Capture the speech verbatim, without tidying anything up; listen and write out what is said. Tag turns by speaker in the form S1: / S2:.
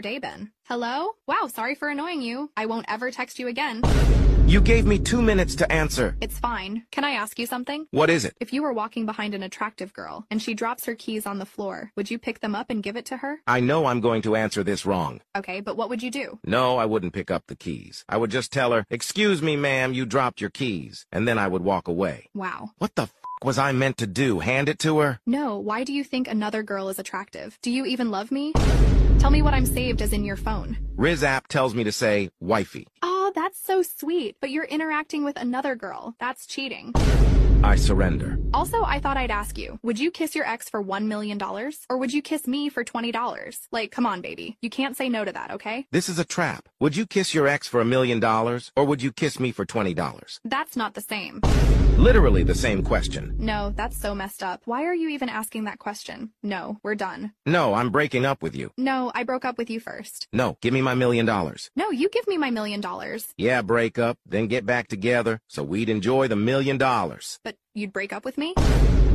S1: day been? Hello? Wow, sorry for annoying you. I won't ever text you again.
S2: You gave me two minutes to answer.
S1: It's fine. Can I ask you something?
S2: What is it?
S1: If you were walking behind an attractive girl and she drops her keys on the floor, would you pick them up and give it to her?
S2: I know I'm going to answer this wrong.
S1: Okay, but what would you do?
S2: No, I wouldn't pick up the keys. I would just tell her, "Excuse me, ma'am, you dropped your keys." And then I would walk away.
S1: Wow.
S2: What the f*** was I meant to do? Hand it to her?
S1: No, why do you think another girl is attractive? Do you even love me? Tell me what I'm saved as in your phone.
S2: Riz app tells me to say, wifey.
S1: Oh, that's so sweet, but you're interacting with another girl. That's cheating.
S2: I surrender.
S1: Also, I thought I'd ask you, would you kiss your ex for one million dollars? Or would you kiss me for twenty dollars? Like, come on, baby. You can't say no to that, okay?
S2: This is a trap. Would you kiss your ex for a million dollars, or would you kiss me for twenty dollars?
S1: That's not the same.
S2: Literally the same question.
S1: No, that's so messed up. Why are you even asking that question? No, we're done.
S2: No, I'm breaking up with you.
S1: No, I broke up with you first.
S2: No, give me my million dollars.
S1: No, you give me my million dollars.
S2: Yeah, break up, then get back together, so we'd enjoy the million dollars.
S1: But you'd break up with me?